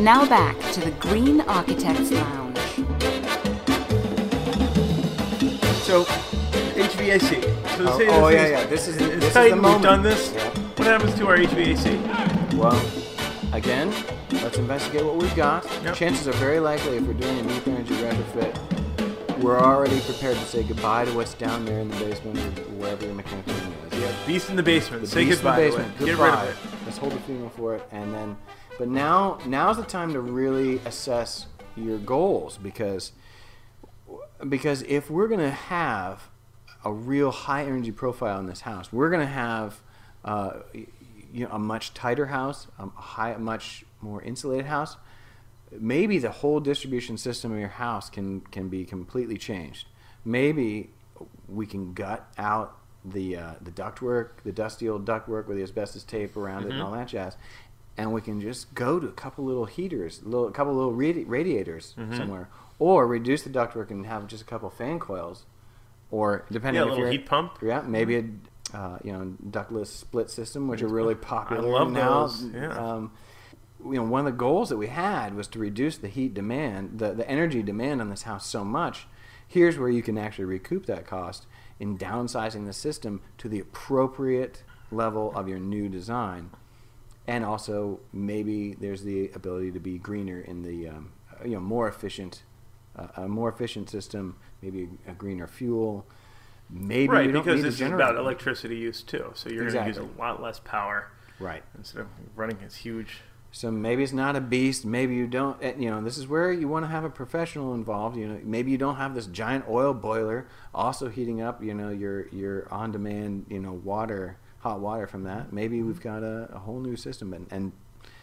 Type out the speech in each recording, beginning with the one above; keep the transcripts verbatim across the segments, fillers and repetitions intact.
Now back to the Green Architects Lounge. So, H V A C. So Oh, say oh this yeah, is, yeah. This is it's this is tight the and moment. we've done this. Yeah. What happens to our H V A C? Well, again, let's investigate what we've got. Yep. Chances are very likely if we're doing a deep energy retrofit, we're already prepared to say goodbye to what's down there in the basement or wherever your mechanical room is. Yeah, beast in the basement. The Say beast in goodbye the to basement. it. Get Goodbye. rid of it. Let's hold the funeral for it, and then. But now, now's the time to really assess your goals because, because if we're gonna have a real high energy profile in this house, we're gonna have, uh, you know, a much tighter house, a high, a much more insulated house. Maybe the whole distribution system of your house can can be completely changed. Maybe we can gut out the uh, the ductwork, the dusty old ductwork with the asbestos tape around Mm-hmm. it and all that jazz, and we can just go to a couple little heaters, little a couple little radi- radiators Mm-hmm. somewhere, or reduce the ductwork and have just a couple fan coils, or depending Yeah, a if little you're heat pump. yeah, maybe a uh, you know ductless split system, which are really popular love now. those, yeah. Um, you know, one of the goals that we had was to reduce the heat demand, the, the energy demand on this house so much. Here's where you can actually recoup that cost in downsizing the system to the appropriate level of your new design. And also, maybe there's the ability to be greener in the, um, you know, more efficient, uh, a more efficient system, maybe a, a greener fuel. Maybe Right, you don't because need this a is generator. about electricity use too. So you're Exactly. going to use a lot less power Right. instead of running this huge. So maybe it's not a beast. Maybe you don't. eh, You know, this is where you want to have a professional involved. You know, maybe you don't have this giant oil boiler also heating up. You know, your your on-demand. You know, water, hot water from that. Maybe we've got a, a whole new system, and, and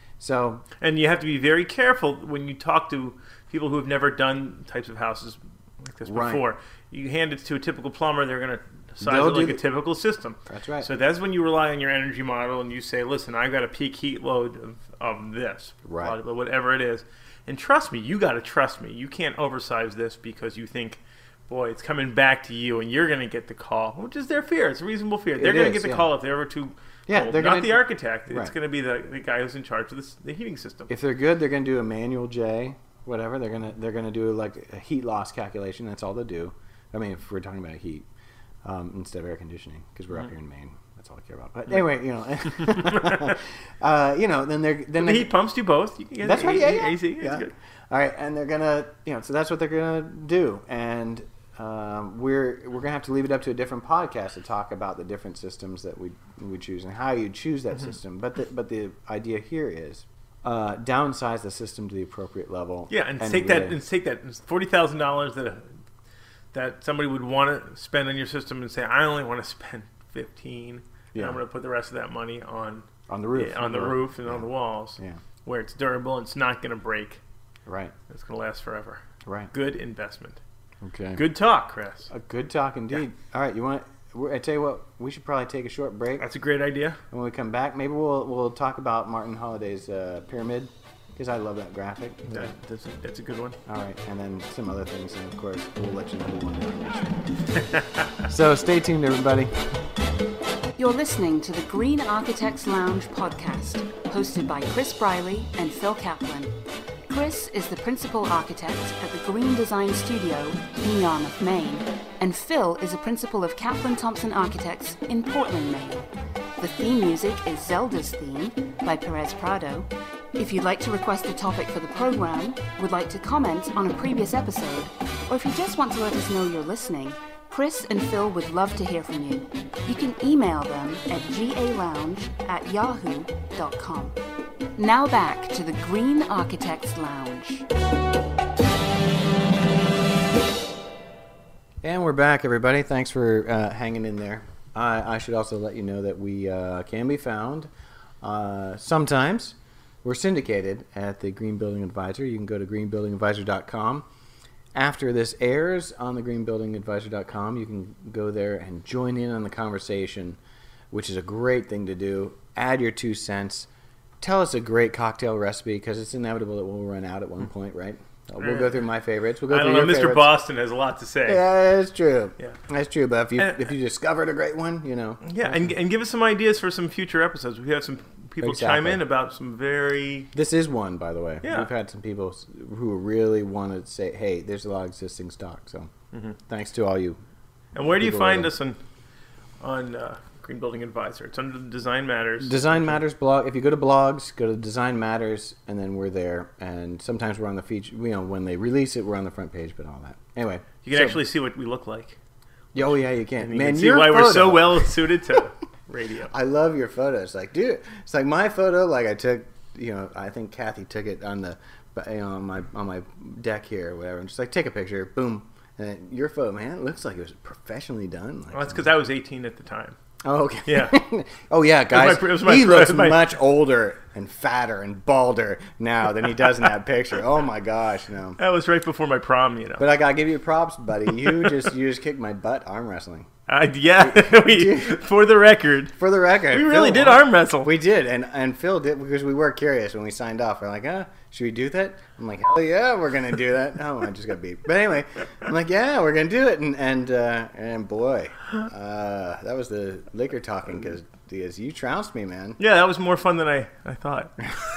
so And you have to be very careful when you talk to people who have never done types of houses like this Right. before. You hand it to a typical plumber, they're going to size They'll it like do a the- typical system. That's right. So that's when you rely on your energy model and you say, listen, I've got a peak heat load of, of this, Right. whatever it is. And trust me, you got to trust me. You can't oversize this because you think, boy, it's coming back to you and you're going to get the call, which is their fear. It's a reasonable fear. They're It going to is, get the yeah. call if they're ever too Yeah, cold. they're Not gonna- the architect. It's Right. going to be the, the guy who's in charge of this, the heating system. if they're good, they're going to do a manual J, whatever. They're gonna they're gonna do like a heat loss calculation. That's all they do. I mean, if we're talking about heat um, instead of air conditioning, because we're Mm-hmm. up here in Maine. That's all I care about. But anyway, you know, uh, you know, then they're then the they, heat pumps do both. You can get That's A- right. Yeah, A- yeah. A C. It's yeah. good. All right, and they're gonna, you know, so that's what they're gonna do, and um, we're we're gonna have to leave it up to a different podcast to talk about the different systems that we we choose and how you choose that Mm-hmm. system. But the but the idea here is uh, downsize the system to the appropriate level. Yeah, and, take that really- and take that forty thousand dollars that that somebody would want to spend on your system and say, I only want to spend fifteen. Yeah. And I'm going to put the rest of that money on on the roof, yeah, on the roof and on the walls, Yeah, where it's durable and it's not going to break. right, It's going to last forever. right. Good investment. Okay. Good talk, Chris. A good talk indeed. All right, you want? I tell you what, we should probably take a short break. That's a great idea. And when we come back, maybe we'll we'll talk about Martin Holliday's uh, pyramid, because I love that graphic. That, that's, a, that's a good one. All right, and then some other things, and of course, we'll let you know who won the information. So stay tuned, everybody. You're listening to the Green Architects Lounge podcast, hosted by Chris Briley and Phil Kaplan. Chris is the principal architect at the Green Design Studio in Yarmouth, Maine, and Phil is a principal of Kaplan Thompson Architects in Portland, Maine. The theme music is Zelda's Theme by Perez Prado. If you'd like to request a topic for the program, would like to comment on a previous episode, or if you just want to let us know you're listening, Chris and Phil would love to hear from you. You can email them at galounge at yahoo dot com. Now back to the Green Architects Lounge. And we're back, everybody. Thanks for uh, hanging in there. I, I should also let you know that we uh, can be found uh, sometimes. We're syndicated at the Green Building Advisor. You can go to green building advisor dot com. After this airs on the green building advisor dot com, you can go there and join in on the conversation, which is a great thing to do. Add your two cents. Tell us a great cocktail recipe, because it's inevitable that we'll run out at one point, right? Uh, We'll go through my favorites. We'll go I through don't know. your Mister favorites. Boston has a lot to say. Yeah, that's true. Yeah. That's true. But if you And- if you discovered a great one, you know. Yeah, and, and give us some ideas for some future episodes. We have some people Exactly. chime in about some very... This is one, by the way. Yeah. We've had some people s- who really want to say, hey, there's a lot of existing stock. So Mm-hmm. thanks to all you. And where do you People find are- us on on uh, Green Building Advisor? It's under Design Matters. Design Matters blog. If you go to blogs, go to Design Matters, and then we're there. And sometimes we're on the feature. You know, when they release it, we're on the front page, but all that. Anyway. You can so- actually see what we look like. Yeah, oh, yeah, you can. And you Man, can see your why we're so photo- well suited to radio. I love your photos. Like, dude, it's like my photo. Like I took, you know, I think Kathy took it on the, you know, on my on my deck here or whatever. And just like take a picture, boom. And your photo, man, it looks like it was professionally done. Like, Well, that's because I was eighteen at the time. oh, okay. Yeah. oh, yeah, guys. It was my- it was my he fr- looks my- much older and fatter and balder now than he does in that picture. Oh my gosh, no. That was right before my prom, you know. But I gotta give you props, buddy. You just you just kicked my butt arm wrestling. I, yeah, we, for the record, For the record, we really Phil- did arm wrestle. We did, and and Phil did because we were curious when we signed off. We're like, huh, should we do that? I'm like, hell yeah, we're gonna do that. Oh, I just got beat. But anyway, I'm like, yeah, we're gonna do it, and and uh, and boy, uh, that was the liquor talking because you trounced me, man. Yeah, that was more fun than I, I thought.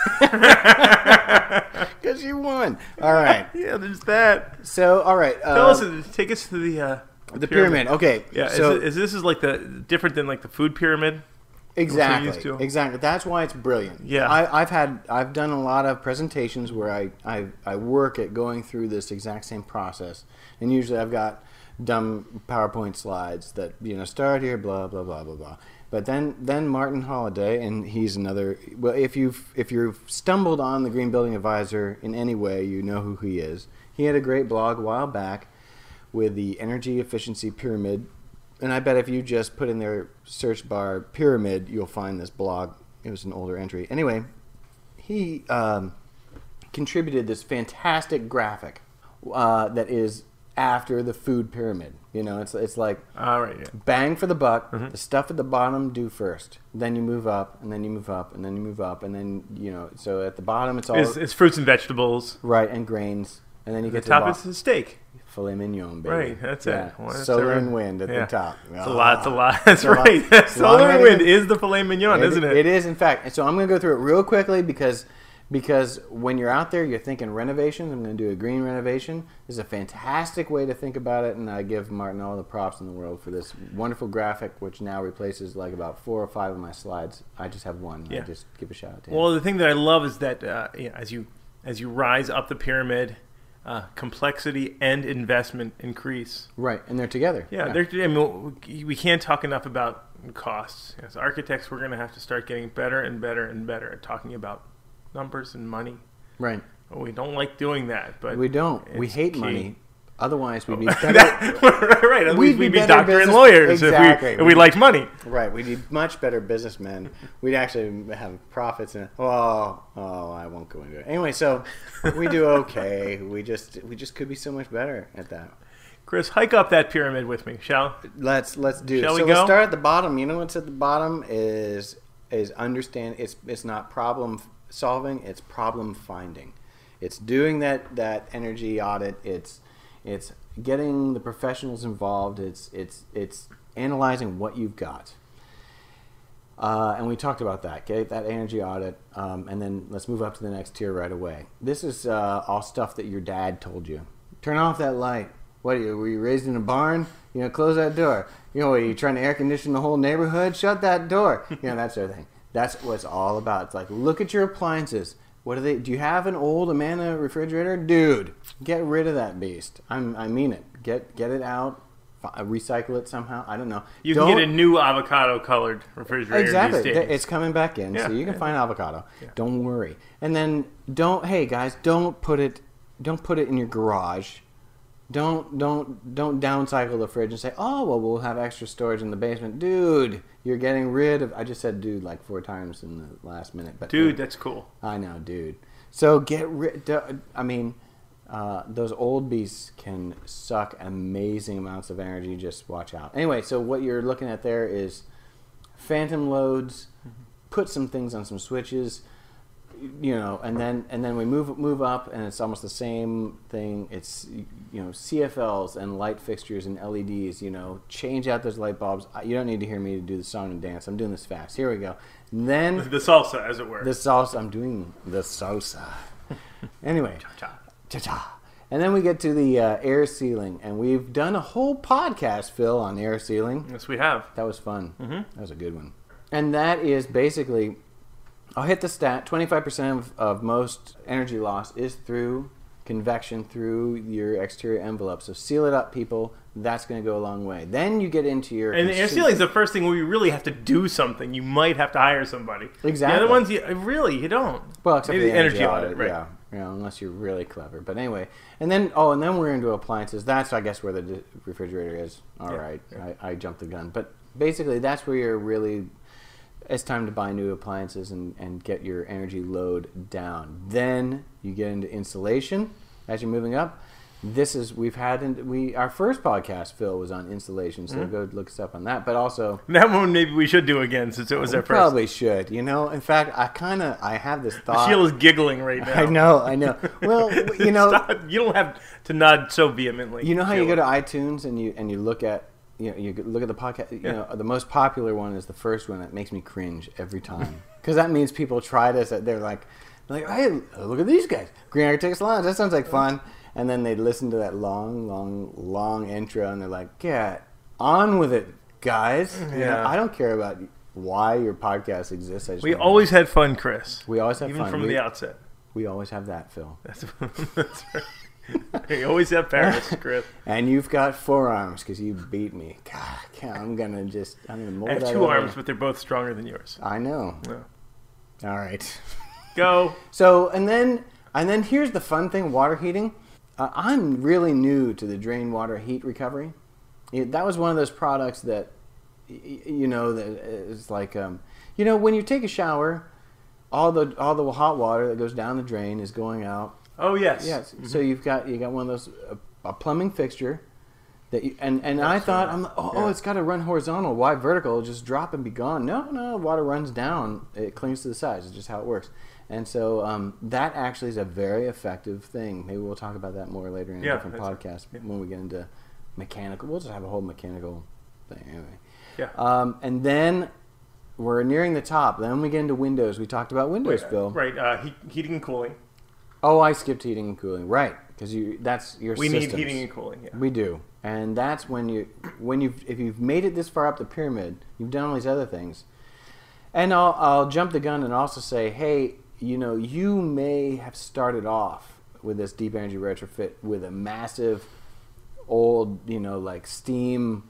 Because you won. All right. Yeah, there's that. So all right, Tell uh, us, take us to the uh, the pyramid. Okay. Yeah, So is, it, is this is like the different than like the food pyramid? Exactly. used to. Exactly. That's why it's brilliant. Yeah. I, I've had I've done a lot of presentations where I, I I work at going through this exact same process, and usually I've got dumb PowerPoint slides that you know start here, blah blah blah blah blah. But then then Martin Holliday, and he's another. Well, if you've if you've stumbled on the Green Building Advisor in any way, you know who he is. He had a great blog a while back with the energy efficiency pyramid. And I bet if you just put in their search bar pyramid, you'll find this blog. It was an older entry. Anyway, he um, contributed this fantastic graphic uh, that is after the food pyramid. You know, it's it's like All right. Yeah. bang for the buck. Mm-hmm. The stuff at the bottom do first. Then you move up, and then you move up, and then you move up, and then you know. So at the bottom, it's all It's, it's fruits and vegetables. right and grains, and then you The get to top the is bottom. the steak. Filet mignon, baby. Right, that's yeah. it. Well, that's Solar a- and wind at yeah. the top. It's a lot. It's a Ah. lot. That's It's a lot- right. it's a lot Solar of and wind everything. is the filet mignon, It- isn't it? It is, in fact. And so I'm going to go through it real quickly because because when you're out there, you're thinking renovations. I'm going to do a green renovation. This is a fantastic way to think about it, and I give Martin all the props in the world for this wonderful graphic, which now replaces like about four or five of my slides. I just have one. Yeah. I just give a shout out to him. Well, the thing that I love is that uh, you know, as you as you rise up the pyramid, uh, complexity and investment increase. Right, and they're together. Yeah, they're, I mean, we- we can't talk enough about costs. As architects, we're going to have to start getting better and better and better at talking about numbers and money. Right. We don't like doing that, but We don't. We it's hate key. money. Otherwise, we'd be better. right, right. At We'd least be we'd be better doctor and business- lawyers Exactly. if we if we liked money. Right, we'd be much better businessmen. We'd actually have profits. And oh, oh, I won't go into it. Anyway, so we do okay. We just we just could be so much better at that. Chris, hike up that pyramid with me, shall? Let's let's do Shall it. we So go? let's start at the bottom. You know what's at the bottom is is understand. It's it's not problem solving. It's problem finding. It's doing that that energy audit. It's it's getting the professionals involved. It's it's it's analyzing what you've got. Uh, and we talked about that, okay? That energy audit, um, and then let's move up to the next tier right away. This is uh, all stuff that your dad told you. Turn off that light. What are you? Were you raised in a barn? You know, close that door. You know, are you trying to air condition the whole neighborhood? Shut that door. You know, that sort of thing. That's what it's all about. It's like, look at your appliances. What do they? Do you have an old Amana refrigerator, dude? Get rid of that beast. I'm, I mean it. Get get it out. Recycle it somehow. I don't know. You Don't- can get a new avocado-colored refrigerator Exactly. these days. It's coming back in, Yeah, so you can yeah. find avocado. Yeah. Don't worry. And then don't. Hey guys, don't put it. Don't put it in your garage. Don't don't don't downcycle the fridge and say, oh well, we'll have extra storage in the basement, dude. You're getting rid of. I just said dude like four times in the last minute, but Dude, that's cool. I know, dude. So get rid. I mean, uh, those old beasts can suck amazing amounts of energy. Just watch out. Anyway, so what you're looking at there is phantom loads. Put some things on some switches, you know, and then and then we move move up, and it's almost the same thing. It's you know C F Ls and light fixtures and L E Ds. You know, change out those light bulbs. You don't need to hear me do the song and dance. I'm doing this fast. Here we go. Then The salsa, as it were. the salsa. I'm doing the salsa. Anyway, Cha-cha. cha-cha. And then we get to the uh, air sealing, and we've done a whole podcast, Phil, on air sealing. Yes, we have. That was fun. Mm-hmm. That was a good one. And that is basically, I'll hit the stat, twenty-five percent of, of most energy loss is through convection, through your exterior envelope. So seal it up, people. That's going to go a long way. Then you get into your... And air sealing is the first thing where you really have to do something. You might have to hire somebody. Exactly. The other ones, you, really, you don't. Well, except Maybe for the energy, audit, right. yeah. You know, unless you're really clever. But anyway, and then, oh, and then we're into appliances. That's, I guess, where the di- refrigerator is. All Yeah, right, yeah. I, I jumped the gun. But basically, that's where you're really... It's time to buy new appliances and, and get your energy load down. Then you get into insulation as you're moving up. This is we've had in, we our first podcast, Phil, was on insulation, so Mm-hmm. go look us up on that. But also, That one maybe we should do again since it was we our first. probably should. You know, in fact, I kind of I have this thought. Sheila is giggling right now. I know, I know. Well, you know, Stop. You don't have to nod so vehemently. you know how you go Sheila. to iTunes and you and you look at you know you look at the podcast. You Yeah. know, the most popular one is the first one. That makes me cringe every time because that means people try this. They're like, they're like, hey, look at these guys, Green Architects Lounge. That sounds like fun. And then they listen to that long, long, long intro, and they're like, "Get on with it, guys." You know, Yeah. I don't care about why your podcast exists. I just We wanna- always had fun, Chris. we always have Even fun. from we, the outset. we always have that, Phil. That's, that's right. We always have Paris, Chris. And you've got forearms because you beat me. God, I can't- I'm gonna just I'm gonna mold I have that two over. arms, but they're both stronger than yours. I know. Yeah. All right. Go. So and then and then here's the fun thing: water heating. Uh, I'm really new to the drain water heat recovery. It, that was one of those products that, y- you know, that is like, um, you know, when you take a shower, all the all the hot water that goes down the drain is going out. Oh, yes. Yes. Mhm. So you've got you got one of those uh, a plumbing fixture that you, and and I That's thought right. I'm like, oh, Yeah. oh it's got to run horizontal. Why vertical? Just drop and be gone. No, no, water runs down. It clings to the sides. It's just how it works. And so um, that actually is a very effective thing. Maybe we'll talk about that more later in a Yeah, different that's- podcast yeah. when we get into mechanical. We'll just have a whole mechanical thing anyway. Yeah. Um, and then we're nearing the top. Then we get into Windows. We talked about Windows, Wait, Phil. Right. Uh, heat, heating and cooling. Oh, I skipped heating and cooling. Right, because you that's your We systems. need heating and cooling. Yeah. We do, and that's when you when you've if you've made it this far up the pyramid, you've done all these other things. And I'll I'll jump the gun and also say, hey, you know, you may have started off with this deep energy retrofit with a massive old, you know, like steam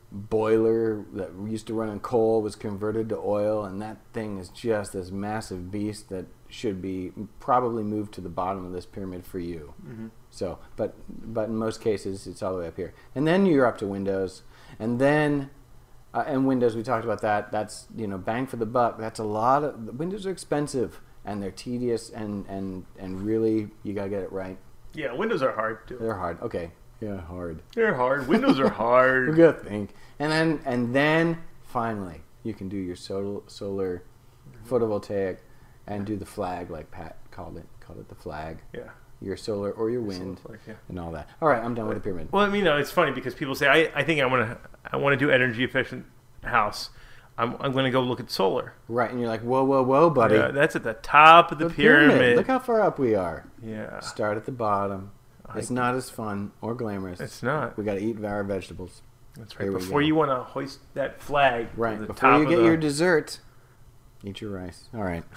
boiler that used to run on coal was converted to oil, and that thing is just this massive beast that should be probably moved to the bottom of this pyramid for you. Mm-hmm. So, but but in most cases, it's all the way up here, and then you're up to Windows, and then uh, and Windows. We talked about that. That's you know bang for the buck. That's a lot of Windows are expensive and they're tedious and and and really you gotta get it right. Yeah, Windows are hard too. They're hard. Okay, yeah, hard. They're hard. Windows are We hard. gotta think, and then and then finally you can do your solar solar photovoltaic and do the flag like Pat called it. Called it the flag. Yeah. Your solar or your wind. Like, yeah. And all that. All right, I'm done with the pyramid. Well, I mean, you know, it's funny because people say, I, I think I want to I want to do energy efficient house. I'm, I'm going to go look at solar. Right, and you're like, whoa, whoa, whoa, buddy. Yeah, that's at the top of the, The pyramid. Look how far up we are. Yeah. Start at the bottom. I- It's not as fun or glamorous. It's not. We got to eat our vegetables. That's Here right. we Before go. you want to hoist that flag, to Right. the Before top you of get the- your dessert, eat your rice. All right.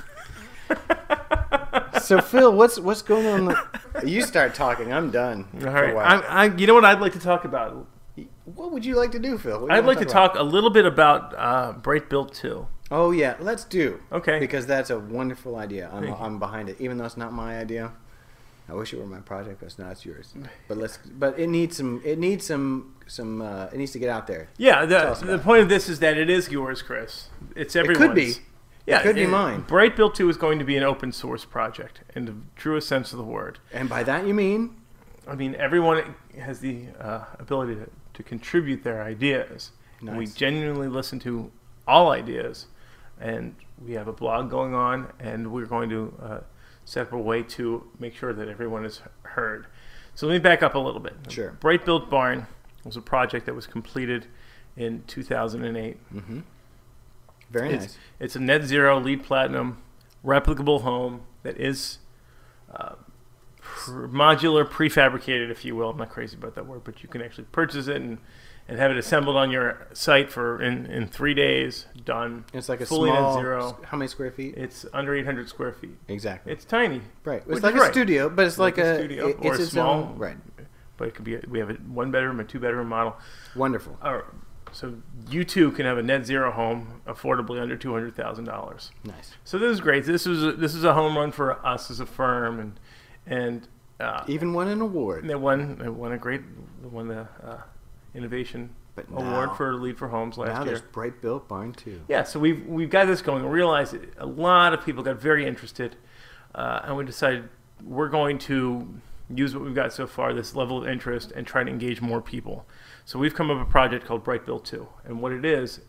So Phil, what's what's going on? The, you start talking. I'm done. All for a right. while. I'm, I, you know what I'd like to talk about? What would you like to do, Phil? What do you I'd wanna like to about? talk a little bit about uh, Bright Build two. Oh yeah, let's do. Okay. Because that's a wonderful idea. I'm Thank you. I'm behind it, even though it's not my idea. I wish it were my project, but it's not. It's yours. But let's. But it needs some. It needs some. Some. Uh, it needs to get out there. Yeah, Tell the, us about the it. point of this is that it is yours, Chris. It's everyone's. could be. Yeah, could be and mine. Bright Build two is going to be an open source project in the truest sense of the word. And by that you mean. I mean, everyone has the uh, ability to, to contribute their ideas. And we Nice. genuinely listen to all ideas. And we have a blog going on, and we're going to uh, set up a way to make sure that everyone is heard. So let me back up a little bit. Sure. Bright Build Barn was a project that was completed in two thousand eight. Mm-hmm. Very it's, nice. It's a net zero, LEED Platinum, replicable home that is uh, pr- modular, prefabricated, if you will. I'm not crazy about that word, but you can actually purchase it and, and have it assembled on your site for in, in three days, done. It's like a fully small, net zero. How many square feet? It's under eight hundred square feet. Exactly. It's tiny. Right. which It's like is a right. studio, but it's like, like a a, studio it- or it's a its small- own- right. But it could be. A, we have a one bedroom, a two bedroom model. Wonderful. Uh, so you too can have a net zero home affordably under two hundred thousand dollars. Nice. So this is great. This is a, this is a home run for us as a firm, and and uh, Even won an award. they won they won a great they won the uh, innovation But award now- for Lead for Homes Now last there's year. Bright Built Barn too. Yeah, so we've we've got this going. We realized that a lot of people got very interested, uh, and we decided we're going to use what we've got so far, this level of interest, and try to engage more people. So we've come up with a project called Bright Built two, and what it is,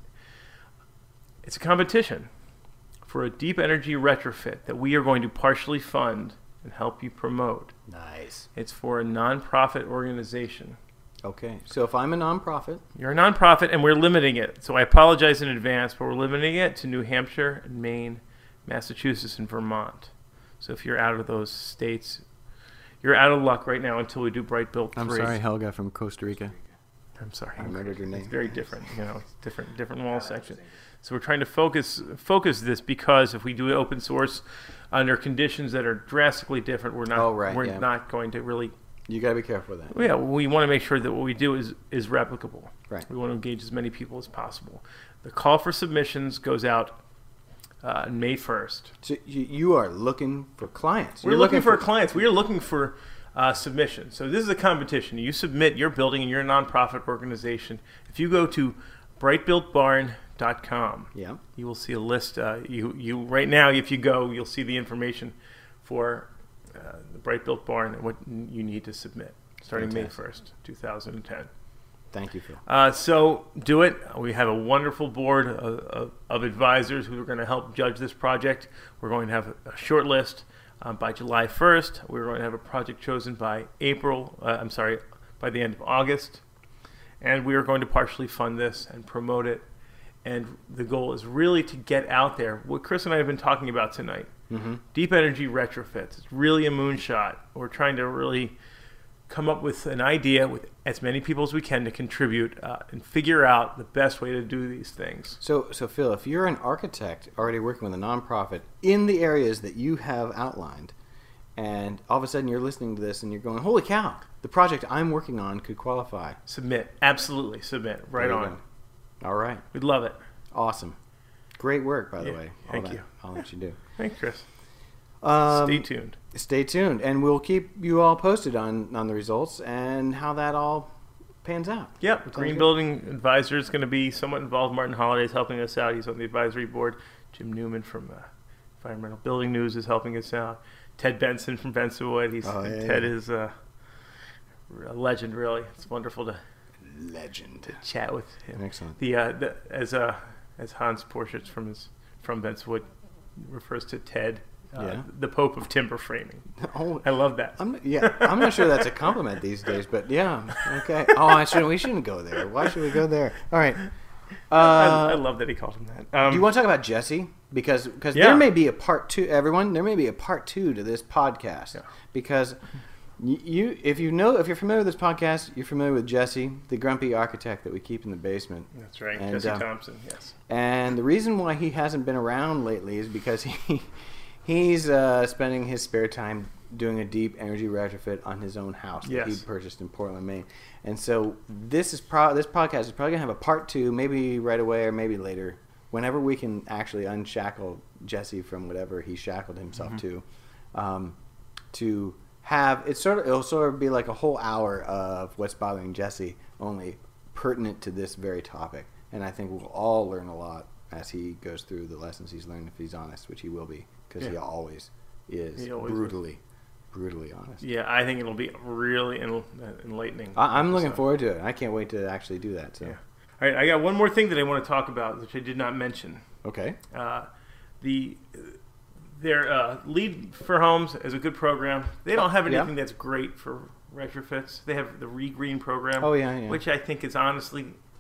it's a competition for a deep energy retrofit that we are going to partially fund and help you promote. Nice. It's for a nonprofit organization. Okay. So if I'm a nonprofit, You're a nonprofit, and we're limiting it. So I apologize in advance, but we're limiting it to New Hampshire, and Maine, Massachusetts, and Vermont. So if you're out of those states, you're out of luck right now until we do Bright Built three. I'm sorry, Helga from Costa Rica. I'm sorry. I remembered your name. It's very different, you know, it's different, different wall section. So we're trying to focus focus this because if we do it open source under conditions that are drastically different, we're not Oh, right, we're yeah. not going to really. You got to be careful with that. Yeah, we want to make sure that what we do is is replicable. Right. We want to engage as many people as possible. The call for submissions goes out uh, May first. So you, you are looking for clients. We're You're looking, for, clients. We are looking for uh, submissions. So this is a competition. You submit your building and your nonprofit organization. If you go to bright built barn dot com, Yeah. you will see a list. Uh, you you right now, if you go, you'll see the information for uh, the Bright Built Barn and what you need to submit starting Fantastic. May first, two thousand ten. Thank you, Phil. Uh, so do it. We have a wonderful board of, of, of advisors who are going to help judge this project. We're going to have a short list uh, by July first. We're going to have a project chosen by April. Uh, I'm sorry, by the end of August. And we are going to partially fund this and promote it. And the goal is really to get out there. What Chris and I have been talking about tonight, Mm-hmm. deep energy retrofits. It's really a moonshot. We're trying to really come up with an idea with as many people as we can to contribute uh, and figure out the best way to do these things. So, so Phil, if you're an architect already working with a nonprofit in the areas that you have outlined, and all of a sudden you're listening to this and you're going, "Holy cow! The project I'm working on could qualify." Submit. Absolutely submit. Right There you on. go. All right. We'd love it. Awesome. Great work, by the Yeah, way. All thank that. you. I'll let you do. Thanks, Chris. Um, Stay tuned. Stay tuned, and we'll keep you all posted on, on the results and how that all pans out. Yep. Sounds Green good. Building Advisor is going to be somewhat involved. Martin Holiday is helping us out. He's on the advisory board. Jim Newman from uh, Environmental Building News is helping us out. Ted Benson from Bensonwood. He's Oh, yeah, Ted yeah. is uh, a legend, really. It's wonderful to Legend. chat with him. Excellent. The, uh, the as uh, as Hans Porschitz from his from Bensonwood refers to Ted, uh, Yeah. the Pope of timber framing. Oh, I love that. I'm, yeah, I'm not sure that's a compliment these days, but yeah, okay. Oh, I should. We shouldn't go there. Why should we go there? All right. Uh, I, I love that he called him that. Um, do you want to talk about Jesse? Because because Yeah. there may be a part two. Everyone, there may be a part two to this podcast. Yeah. Because y- you, if you know, if you're familiar with this podcast, you're familiar with Jesse, the grumpy architect that we keep in the basement. That's right, And, Jesse uh, Thompson. Yes. And the reason why he hasn't been around lately is because he he's uh, spending his spare time doing a deep energy retrofit on his own house that he Yes. purchased in Portland, Maine. And so this is pro- this podcast is probably gonna have a part two, maybe right away or maybe later, whenever we can actually unshackle Jesse from whatever he shackled himself to, um, to have it sort of it'll sort of be like a whole hour of what's bothering Jesse, only pertinent to this very topic. And I think we'll all learn a lot as he goes through the lessons he's learned, if he's honest, which he will be, because he Yeah. always is He always brutally, brutally honest. Yeah, I think it'll be really en- enlightening. I, I'm looking So, forward to it. I can't wait to actually do that. So, Yeah. All right, I got one more thing that I want to talk about, which I did not mention. okay. Uh, the their uh, Lead for Homes is a good program. They don't have Yeah. anything that's great for retrofits. They have the Regreen program, Oh, yeah, yeah. which I think is honestly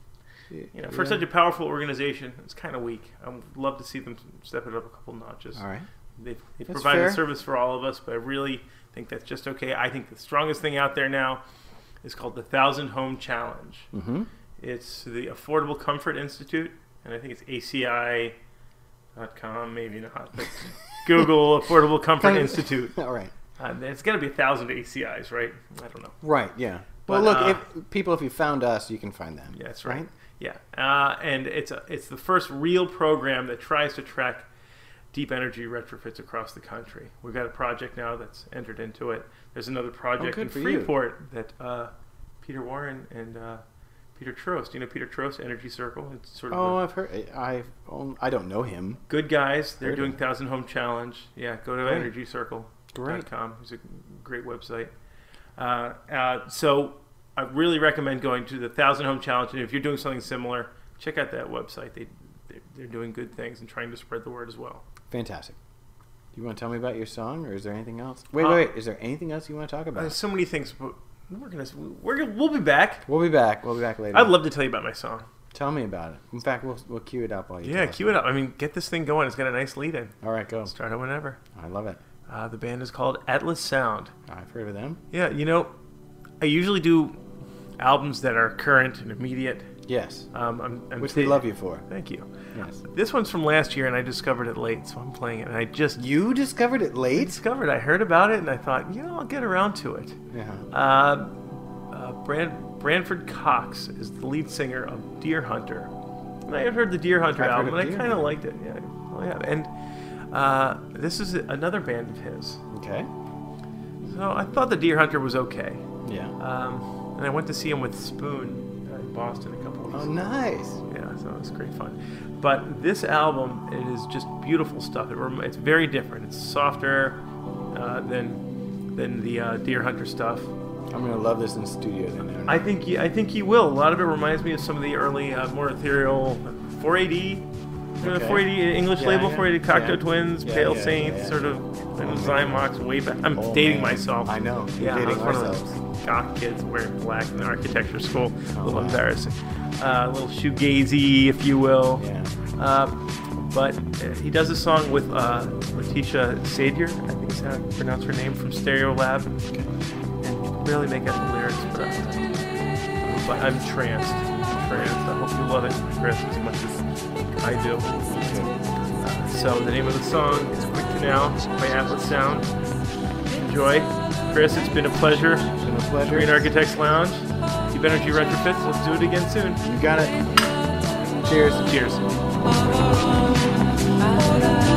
you know, for Yeah. such a powerful organization, it's kind of weak. I would love to see them step it up a couple notches. All right. They've, they've That's provided fair. service for all of us, but I really think that's just okay. I think the strongest thing out there now is called the Thousand Home Challenge. Mm-hmm. It's the Affordable Comfort Institute, and I think it's A C I dot com, maybe not, but Google Affordable Comfort Institute. All right. Uh, it's got to be a thousand A C Is, right? I don't know. Right. Yeah. But, well, look, uh, if people, if you found us, you can find them. Yeah, that's right. Yeah, uh, and it's a, it's the first real program that tries to track deep energy retrofits across the country. We've got a project now that's entered into it. There's another project good in for you. Freeport that uh, Peter Warren and uh, Peter Trost. You know Peter Trost, Energy Circle. It's sort of Oh, a- I've heard. I I don't know him. good guys. They're Heard doing of Thousand Home Challenge. Yeah, go to Great. energy circle dot com. Great. It's a great website. Uh, uh, so I really recommend going to the Thousand Home Challenge. And if you're doing something similar, check out that website. They they're, they're doing good things and trying to spread the word as well. Fantastic. Do you want to tell me about your song, or is there anything else? Wait, Uh, wait, wait. Is there anything else you want to talk There's about? so many things. But we're gonna we're gonna, we'll be back. We'll be back. We'll be back later. I'd love to tell you about my song. Tell me about it. In fact, we'll we'll cue it up while you. Yeah, tell us cue it up. I mean, get this thing going. It's got a nice lead in. All right, go. Start it whenever. I love it. Uh, the band is called Atlas Sound. I've heard of them. Yeah, you know, I usually do albums that are current and immediate. Yes, Um, I'm, I'm which we ta- love you for. Thank you. Yes. This one's from last year, and I discovered it late, so I'm playing it. And I just You discovered it late. discovered. I heard about it, and I thought, you know, I'll get around to it. Yeah. Uh, uh, Brand, Branford Cox is the lead singer of Deer Hunter. And I had heard the Deer Hunter I've heard album, of and I Deer kind of Hunter. liked it. Yeah, well, yeah. And uh, this is another band of his. Okay. So I thought the Deer Hunter was okay. Yeah. Um, and I went to see him with Spoon uh, in Boston a couple of weeks Oh, ago. nice. Yeah, so it was great fun. But this album, it is just beautiful stuff. It rem- it's very different. It's softer uh, than than the uh, Deer Hunter stuff. I'm gonna love this in studio then. aren't I think you, I think you will. A lot of it reminds me of some of the early, uh, more ethereal four A D. Remember Okay. the four A D English Yeah, label, yeah. four A D Cocteau Yeah. Twins, Yeah, Pale yeah, Saints, yeah, yeah. sort of and Zymox way back. I'm Oh, dating man. myself. I know. You're Yeah, I was dating one of ourselves. those goth kids wearing black in the architecture school. Oh, a little wow. embarrassing. Uh, a little shoegazy, if you will. Yeah. Uh, but uh, he does a song with uh, Letitia Sadier, I think is how you pronounce her name, from Stereo Lab. And you can barely make out the lyrics, but, uh, but I'm tranced. I'm tranced. I hope you love it, Chris, as much as I do. Uh, so the name of the song is Quick to Now by Atlas Sound. Enjoy. Chris, it's been a pleasure. It's been a pleasure. Green Architects Lounge. Deep Energy Retrofits. Let's do it again soon. You got it. Cheers. Cheers. Cheers.